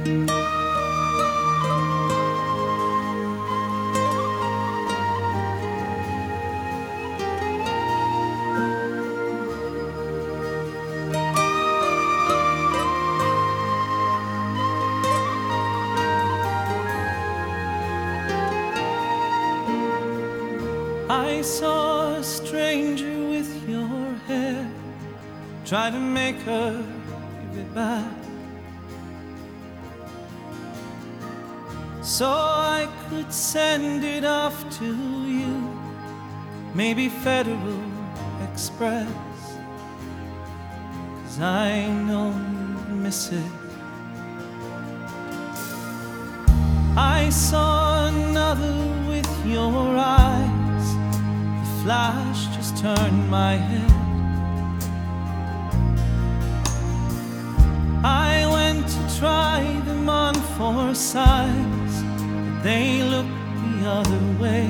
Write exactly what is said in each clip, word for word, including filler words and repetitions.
I saw a stranger with your hair, try to make her give it back, so I could send it off to you, maybe Federal Express, 'cause I know you'd miss it. I saw another with your eyes, the flash just turned my head. I went to try them on for size, but they looked the other way.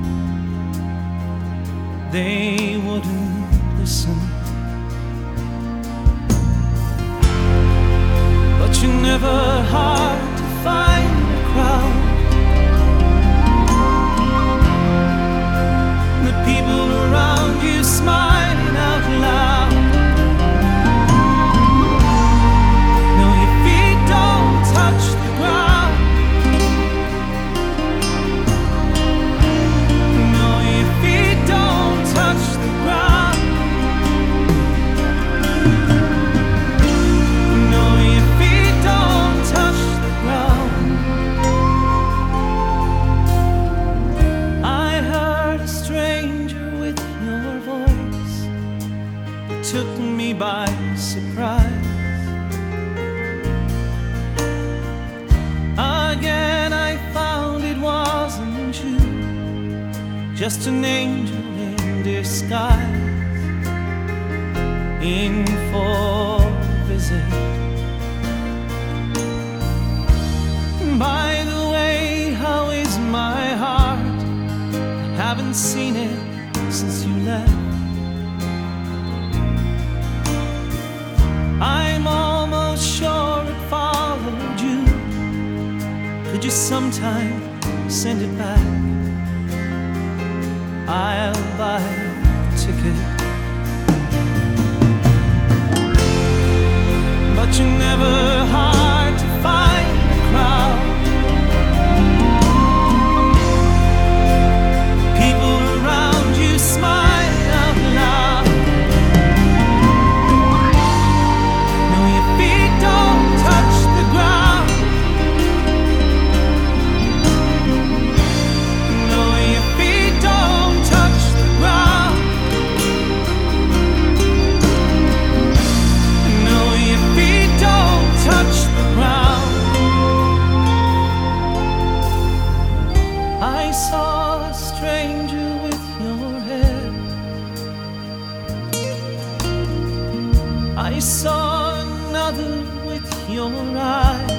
They wouldn't listen. But you're never hard to find a crowd. The people around you smiling out loud. No, your feet don't touch the ground. No, your feet don't touch the ground. No, your feet don't touch the ground. I heard a stranger with your voice, it took me by surprise. Again I found it wasn't you, just an angel in disguise, in for a visit. By the way, how is my heart? I haven't seen it since you left. I'm almost sure it followed you. Could you sometime send it back? I'll buy a ticket. But you're never hard to find a crowd. People around you smile out loud. No, your feet don't touch the ground. No, your feet don't touch the ground. No, your feet don't touch the ground. I saw a stranger with your hair. I saw another with your eyes.